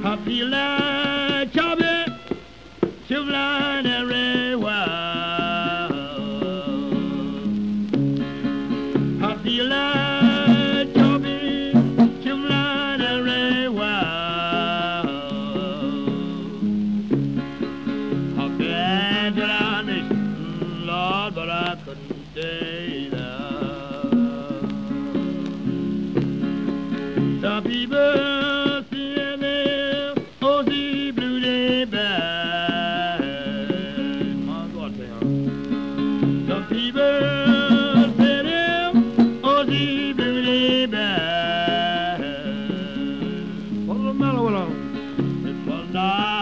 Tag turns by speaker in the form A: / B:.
A: I feel like chopping, flying everywhere. I feel like chopping, flying everywhere. I've been to the nation, Lord, but I couldn't stay there. Some people see me, oh, the blue day bad. My God, they are. Some people say them, oh, the blue day bad. What's the matter with them? It's for now.